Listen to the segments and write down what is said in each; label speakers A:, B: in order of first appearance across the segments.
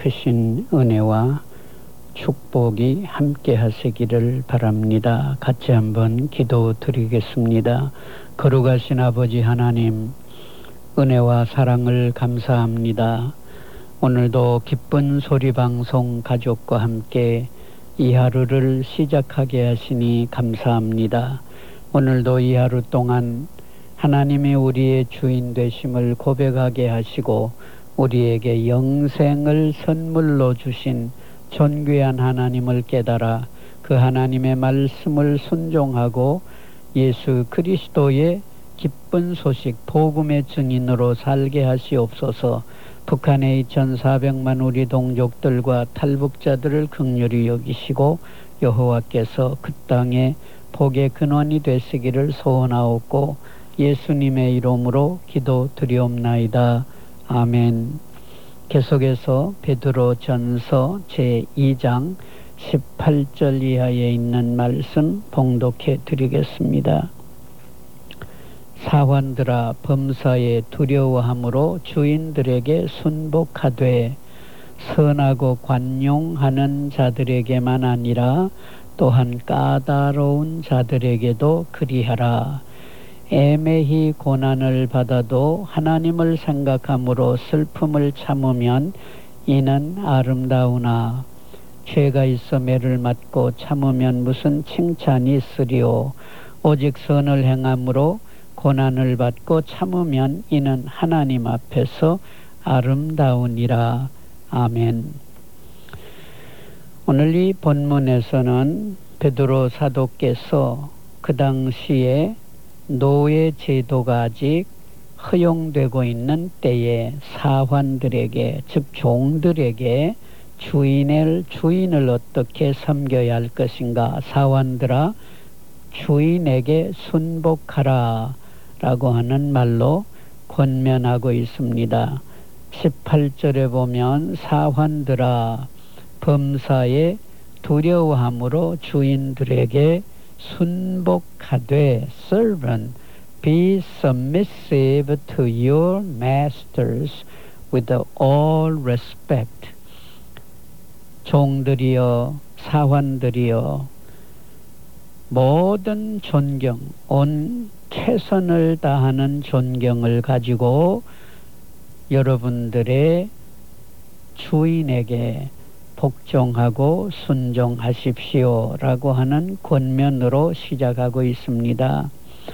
A: 크신 은혜와 축복이 함께 하시기를 바랍니다. 같이 한번 기도드리겠습니다. 거룩하신 아버지 하나님, 은혜와 사랑을 감사합니다. 오늘도 기쁜 소리방송 가족과 함께 이 하루를 시작하게 하시니 감사합니다. 오늘도 이 하루 동안 하나님이 우리의 주인 되심을 고백하게 하시고 우리에게 영생을 선물로 주신 존귀한 하나님을 깨달아 그 하나님의 말씀을 순종하고 예수 그리스도의 기쁜 소식 복음의 증인으로 살게 하시옵소서. 북한의 2400만 우리 동족들과 탈북자들을 긍휼히 여기시고 여호와께서 그 땅에 복의 근원이 되시기를 소원하옵고 예수님의 이름으로 기도드리옵나이다. 아멘. 계속해서 베드로전서 제2장 18절 이하에 있는 말씀 봉독해 드리겠습니다. 사환들아, 범사에 두려워함으로 주인들에게 순복하되 선하고 관용하는 자들에게만 아니라 또한 까다로운 자들에게도 그리하라. 애매히 고난을 받아도 하나님을 생각함으로 슬픔을 참으면 이는 아름다우나 죄가 있어 매를 맞고 참으면 무슨 칭찬이 있으리요. 오직 선을 행함으로 고난을 받고 참으면 이는 하나님 앞에서 아름다우니라. 아멘. 오늘 이 본문에서는 베드로 사도께서 그 당시에 노예 제도가 아직 허용되고 있는 때에 사환들에게, 즉 종들에게 주인을 어떻게 섬겨야 할 것인가, 사환들아 주인에게 순복하라 라고 하는 말로 권면하고 있습니다. 18절에 보면 사환들아 범사에 두려워함으로 주인들에게 순복하되, servant, be submissive to your masters with all respect. 종들이여, 사환들이여, 모든 존경, 온 최선을 다하는 존경을 가지고 여러분들의 주인에게 복종하고 순종하십시오 라고 하는 권면으로 시작하고 있습니다.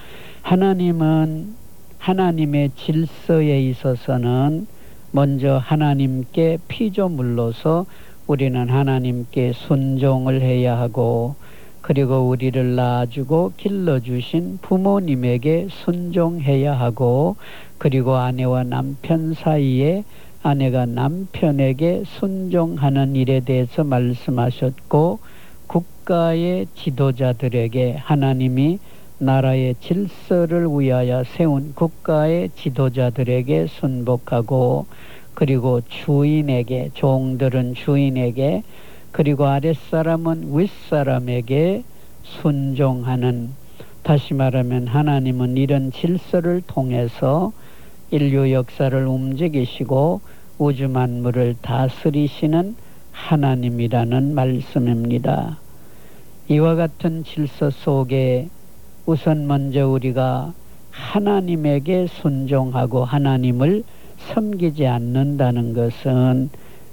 A: 하나님은 하나님의 질서에 있어서는 먼저 하나님께 피조물로서 우리는 하나님께 순종을 해야 하고, 그리고 우리를 낳아주고 길러주신 부모님에게 순종해야 하고, 그리고 아내와 남편 사이에 아내가 남편에게 순종하는 일에 대해서 말씀하셨고, 국가의 지도자들에게 하나님이 나라의 질서를 위하여 세운 국가의 지도자들에게 순복하고, 그리고 주인에게, 종들은 주인에게, 그리고 아랫사람은 윗사람에게 순종하는, 다시 말하면 하나님은 이런 질서를 통해서 인류 역사를 움직이시고 우주 만물을 다스리시는 하나님이라는 말씀입니다. 이와 같은 질서 속에 우선 먼저 우리가 하나님에게 순종하고 하나님을 섬기지 않는다는 것은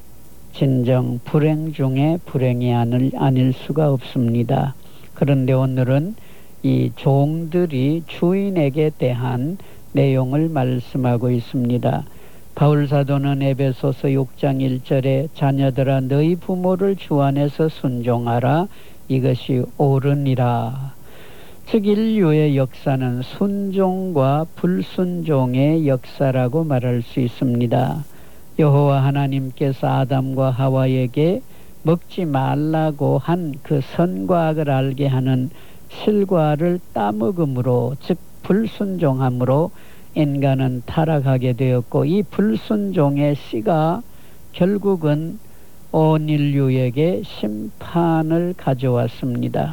A: 진정 불행 중에 불행이 아닐 수가 없습니다. 그런데 오늘은 이 종들이 주인에게 대한 내용을 말씀하고 있습니다. 바울 사도는 에베소서 6장 1절에 자녀들아 너희 부모를 주 안에서 순종하라, 이것이 옳으니라. 즉 인류의 역사는 순종과 불순종의 역사라고 말할 수 있습니다. 여호와 하나님께서 아담과 하와에게 먹지 말라고 한 그 선과 악을 알게 하는 실과를 따먹음으로, 즉 불순종함으로 인간은 타락하게 되었고, 이 불순종의 씨가 결국은 온 인류에게 심판을 가져왔습니다.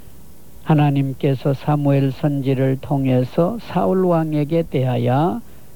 A: 하나님께서 사무엘 선지를 통해서 사울 왕에게 대하여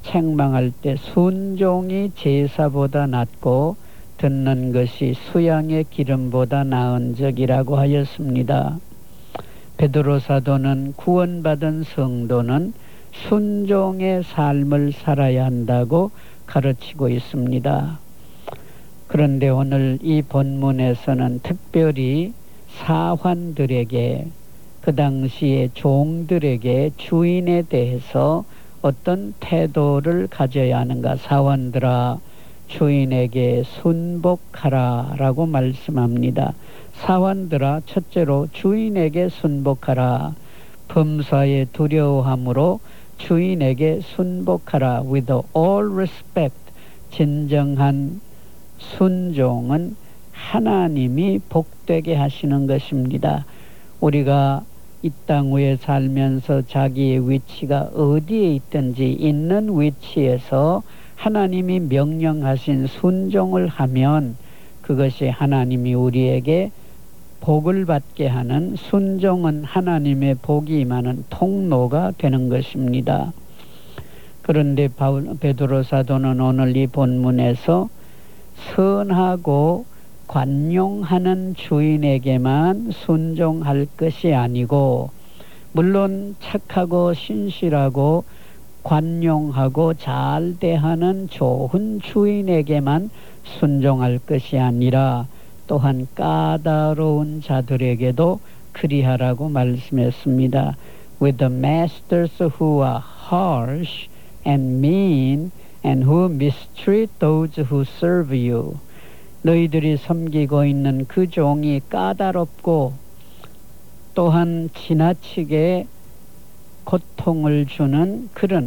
A: 책망할 때 순종이 제사보다 낫고 듣는 것이 수양의 기름보다 나은 적이라고 하였습니다. 베드로 사도는 구원받은 성도는 순종의 삶을 살아야 한다고 가르치고 있습니다. 그런데 오늘 이 본문에서는 특별히 사환들에게, 그 당시의 종들에게 주인에 대해서 어떤 태도를 가져야 하는가, 사환들아 주인에게 순복하라 라고 말씀합니다. 사환들아, 첫째로 주인에게 순복하라. 범사에 두려워함으로 주인에게 순복하라. With all respect. 진정한 순종은 하나님이 복되게 하시는 것입니다. 우리가 이 땅 위에 살면서 자기의 위치가 어디에 있든지 있는 위치에서 하나님이 명령하신 순종을 하면 그것이 하나님이 우리에게 복을 받게 하는, 순종은 하나님의 복이 임하는 통로가 되는 것입니다. 그런데 베드로 사도는 오늘 이 본문에서 선하고 관용하는 주인에게만 순종할 것이 아니고, 물론 착하고 신실하고 관용하고 잘 대하는 좋은 주인에게만 순종할 것이 아니라 또한 까다로운 자들에게도 그리하라고 말씀했습니다. With the masters who are harsh and mean and who mistreat those who serve you. 너희들이 섬기고 있는 그 종이 까다롭고 또한 지나치게 고통을 주는 그런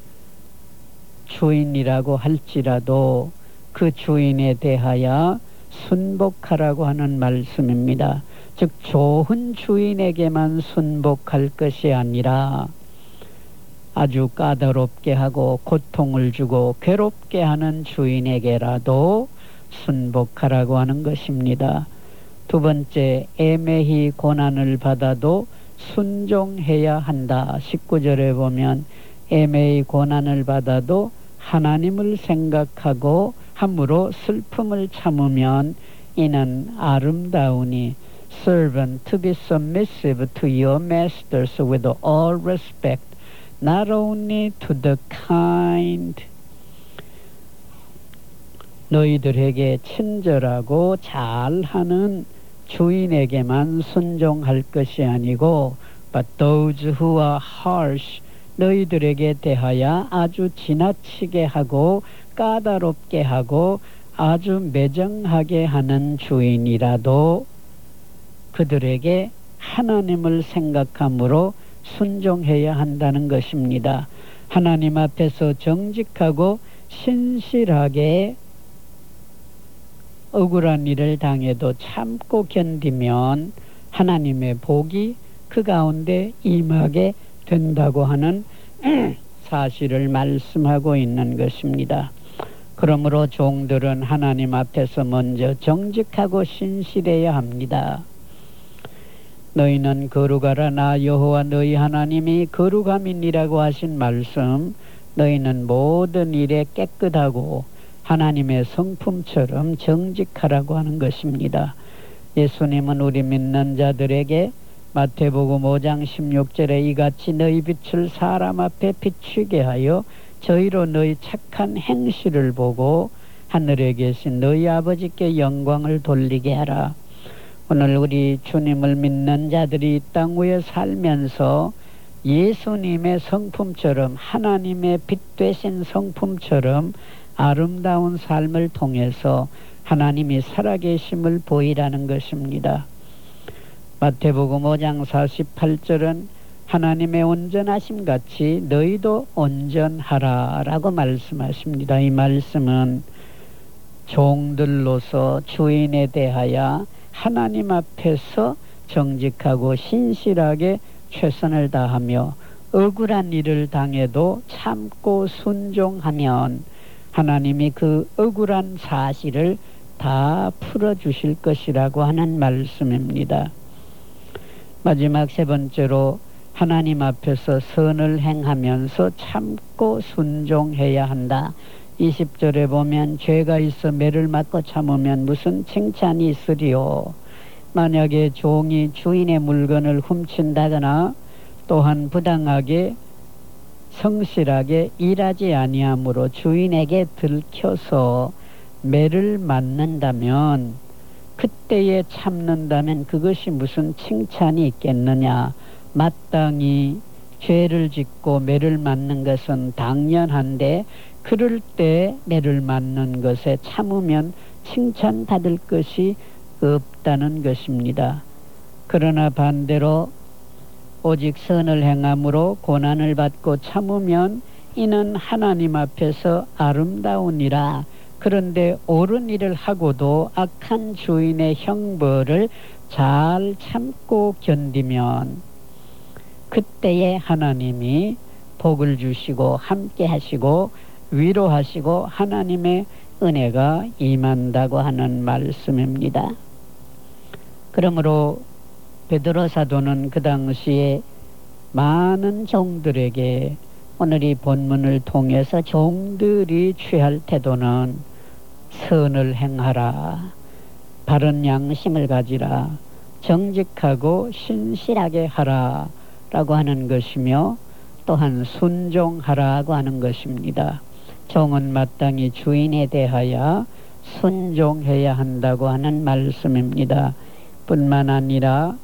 A: 주인이라고 할지라도 그 주인에 대하여 순복하라고 하는 말씀입니다. 즉 좋은 주인에게만 순복할 것이 아니라 아주 까다롭게 하고 고통을 주고 괴롭게 하는 주인에게라도 순복하라고 하는 것입니다. 두 번째, 애매히 고난을 받아도 순종해야 한다. 19절에 보면 애매히 고난을 받아도 하나님을 생각하고 함으로 슬픔을 참으면 이는 아름다우니. Servant, to be submissive to your masters with all respect, not only to the kind. 너희들에게 친절하고 잘하는 주인에게만 순종할 것이 아니고 but those who are harsh, 너희들에게 대하여 아주 지나치게 하고 까다롭게 하고 아주 매정하게 하는 주인이라도 그들에게 하나님을 생각함으로 순종해야 한다는 것입니다. 하나님 앞에서 정직하고 신실하게 억울한 일을 당해도 참고 견디면 하나님의 복이 그 가운데 임하게 된다고 하는 사실을 말씀하고 있는 것입니다. 그러므로 종들은 하나님 앞에서 먼저 정직하고 신실해야 합니다. 너희는 거룩하라. 나 여호와 너희 하나님이 거룩함이니라고 하신 말씀, 너희는 모든 일에 깨끗하고 하나님의 성품처럼 정직하라고 하는 것입니다. 예수님은 우리 믿는 자들에게 마태복음 5장 16절에 이같이 너희 빛을 사람 앞에 비추게 하여 저희로 너희 착한 행실을 보고 하늘에 계신 너희 아버지께 영광을 돌리게 하라. 오늘 우리 주님을 믿는 자들이 이 땅 위에 살면서 예수님의 성품처럼, 하나님의 빛 되신 성품처럼 아름다운 삶을 통해서 하나님이 살아계심을 보이라는 것입니다. 마태복음 5장 48절은 하나님의 온전하심 같이 너희도 온전하라 라고 말씀하십니다. 이 말씀은 종들로서 주인에 대하여 하나님 앞에서 정직하고 신실하게 최선을 다하며 억울한 일을 당해도 참고 순종하면 하나님이 그 억울한 사실을 다 풀어주실 것이라고 하는 말씀입니다. 마지막 세 번째로 하나님 앞에서 선을 행하면서 참고 순종해야 한다. 20절에 보면 죄가 있어 매를 맞고 참으면 무슨 칭찬이 있으리요. 만약에 종이 주인의 물건을 훔친다거나 또한 부당하게 성실하게 일하지 아니함으로 주인에게 들켜서 매를 맞는다면, 그때에 참는다면 그것이 무슨 칭찬이 있겠느냐. 마땅히 죄를 짓고 매를 맞는 것은 당연한데 그럴 때 매를 맞는 것에 참으면 칭찬받을 것이 없다는 것입니다. 그러나 반대로 오직 선을 행함으로 고난을 받고 참으면 이는 하나님 앞에서 아름다우니라. 그런데 옳은 일을 하고도 악한 주인의 형벌을 잘 참고 견디면 그때에 하나님이 복을 주시고 함께 하시고 위로하시고 하나님의 은혜가 임한다고 하는 말씀입니다. 그러므로 베드로 사도는 그 당시에 많은 종들에게 오늘 이 본문을 통해서 종들이 취할 태도는 선을 행하라, 바른 양심을 가지라, 정직하고 신실하게 하라 라고 하는 것이며 또한 순종하라고 하는 것입니다. 종은 마땅히 주인에 대하여 순종해야 한다고 하는 말씀입니다. 뿐만 아니라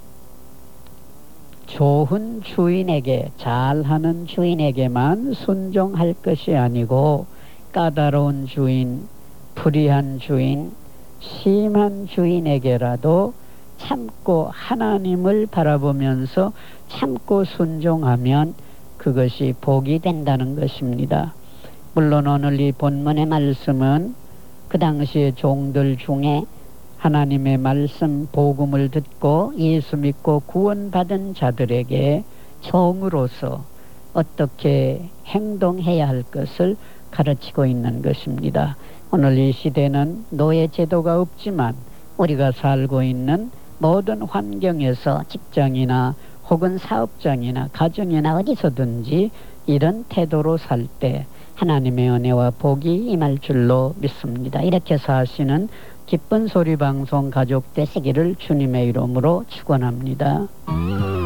A: 좋은 주인에게, 잘하는 주인에게만 순종할 것이 아니고 까다로운 주인, 불의한 주인, 심한 주인에게라도 참고 하나님을 바라보면서 참고 순종하면 그것이 복이 된다는 것입니다. 물론 오늘 이 본문의 말씀은 그 당시의 종들 중에 하나님의 말씀 복음을 듣고 예수 믿고 구원받은 자들에게 종으로서 어떻게 행동해야 할 것을 가르치고 있는 것입니다. 오늘 이 시대는 노예 제도가 없지만 우리가 살고 있는 모든 환경에서 직장이나 혹은 사업장이나 가정이나 어디서든지 이런 태도로 살 때 하나님의 은혜와 복이 임할 줄로 믿습니다. 이렇게 사시는 기쁜 소리 방송 가족 되시기를 주님의 이름으로 축원합니다.